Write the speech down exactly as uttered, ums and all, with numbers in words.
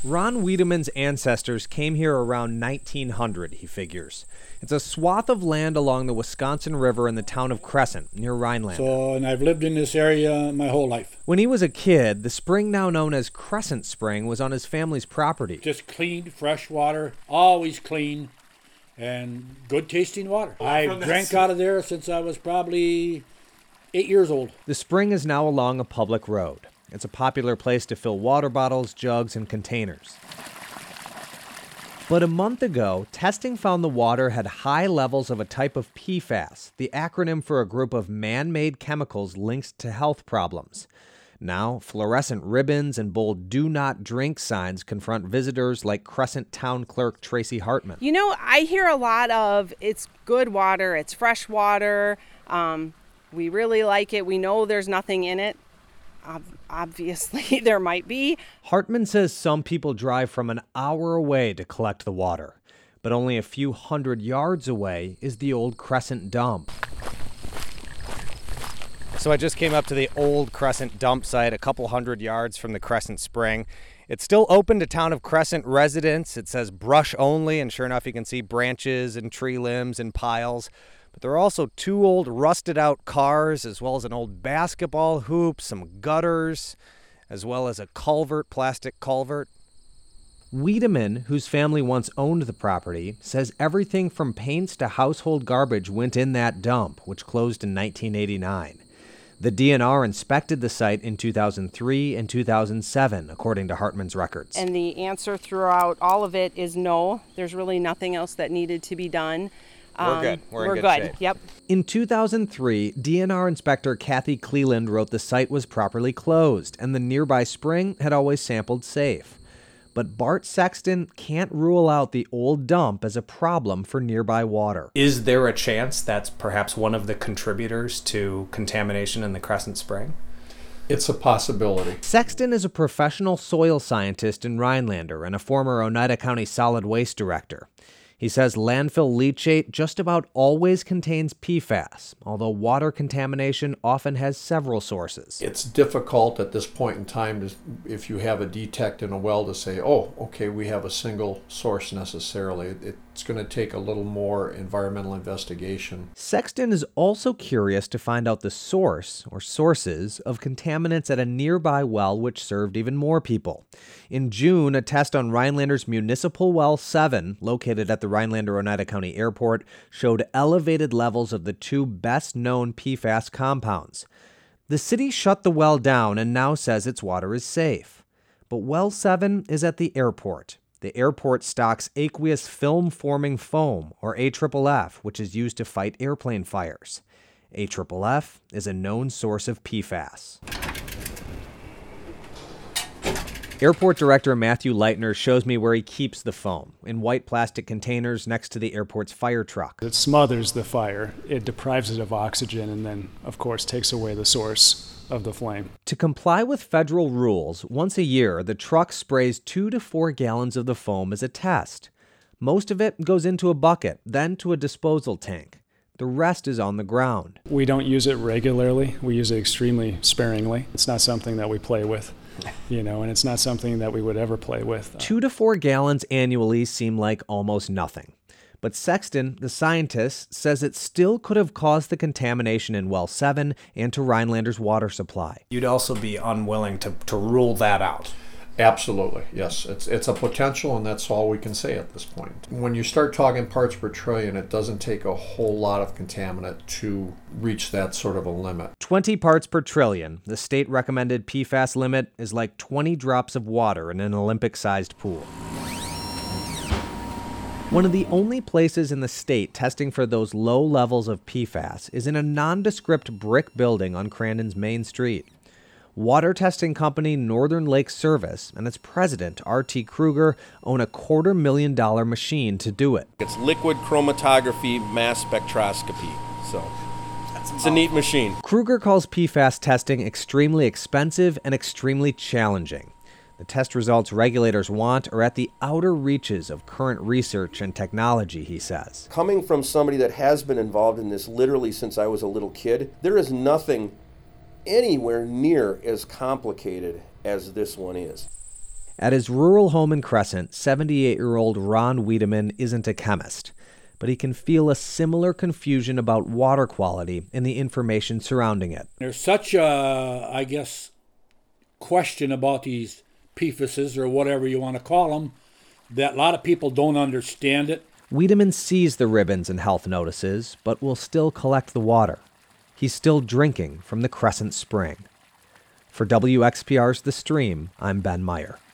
Ron Wiedemann's ancestors came here around nineteen hundred, he figures. It's a swath of land along the Wisconsin River in the town of Crescent, near Rhinelander. So, and I've lived in this area my whole life. When he was a kid, the spring now known as Crescent Spring was on his family's property. Just clean, fresh water, always clean, and good tasting water. I drank out of there since I was probably eight years old. The spring is now along a public road. It's a popular place to fill water bottles, jugs, and containers. But a month ago, testing found the water had high levels of a type of P FAS, the acronym for a group of man-made chemicals linked to health problems. Now, fluorescent ribbons and bold do not drink signs confront visitors like Crescent Town Clerk Tracy Hartman. You know, I hear a lot of it's good water, it's fresh water, um, we really like it, we know there's nothing in it. Obviously, there might be. Hartman says some people drive from an hour away to collect the water, but only a few hundred yards away is the old Crescent dump. So I just came up to the old Crescent dump site a couple hundred yards from the Crescent Spring. It's still open to town of Crescent residents. It says brush only, and sure enough, you can see branches and tree limbs and piles. But there are also two old rusted-out cars, as well as an old basketball hoop, some gutters, as well as a culvert, plastic culvert. Wiedemann, whose family once owned the property, says everything from paints to household garbage went in that dump, which closed in nineteen eighty-nine. The D N R inspected the site in two thousand three and two thousand seven, according to Hartman's records. And the answer throughout all of it is no. There's really nothing else that needed to be done. We're um, good. We're, we're in good, good. shape. Yep. In two thousand three, D N R inspector Kathy Cleland wrote the site was properly closed and the nearby spring had always sampled safe. But Bart Sexton can't rule out the old dump as a problem for nearby water. Is there a chance that's perhaps one of the contributors to contamination in the Crescent Spring? It's a possibility. Sexton is a professional soil scientist in Rhinelander and a former Oneida County solid waste director. He says landfill leachate just about always contains P FAS, although water contamination often has several sources. It's difficult at this point in time, to, if you have a detect in a well, to say, oh, okay, we have a single source necessarily. It's going to take a little more environmental investigation. Sexton is also curious to find out the source, or sources, of contaminants at a nearby well which served even more people. In June, a test on Rhinelander's Municipal Well seven, located at the Rhinelander-Oneida County Airport, showed elevated levels of the two best-known P FAS compounds. The city shut the well down and now says its water is safe. But Well seven is at the airport. The airport stocks aqueous film-forming foam, or A F F, which is used to fight airplane fires. A F F is a known source of P FAS. Airport Director Matthew Leitner shows me where he keeps the foam, in white plastic containers next to the airport's fire truck. It smothers the fire, it deprives it of oxygen, and then, of course, takes away the source of the flame. To comply with federal rules, once a year, the truck sprays two to four gallons of the foam as a test. Most of it goes into a bucket, then to a disposal tank. The rest is on the ground. We don't use it regularly. We use it extremely sparingly. It's not something that we play with. You know, and it's not something that we would ever play with. Two to four gallons annually seem like almost nothing. But Sexton, the scientist, says it still could have caused the contamination in Well seven and to Rhinelander's water supply. You'd also be unwilling to, to rule that out. Absolutely, yes. It's it's a potential, and that's all we can say at this point. When you start talking parts per trillion, it doesn't take a whole lot of contaminant to reach that sort of a limit. twenty parts per trillion. The state recommended P FAS limit is like twenty drops of water in an Olympic-sized pool. One of the only places in the state testing for those low levels of P FAS is in a nondescript brick building on Crandon's main street. Water testing company Northern Lake Service and its president, R T Kruger, own a quarter million dollar machine to do it. It's liquid chromatography mass spectroscopy, so it's a neat machine. Kruger calls P FAS testing extremely expensive and extremely challenging. The test results regulators want are at the outer reaches of current research and technology, he says. Coming from somebody that has been involved in this literally since I was a little kid, there is nothing anywhere near as complicated as this one is. At his rural home in Crescent, seventy-eight-year-old Ron Wiedemann isn't a chemist, but he can feel a similar confusion about water quality and the information surrounding it. There's such a, I guess, question about these P F A Ss or whatever you want to call them, that a lot of people don't understand it. Wiedemann sees the ribbons and health notices, but will still collect the water. He's still drinking from the Crescent Spring. For W X P R's The Stream, I'm Ben Meyer.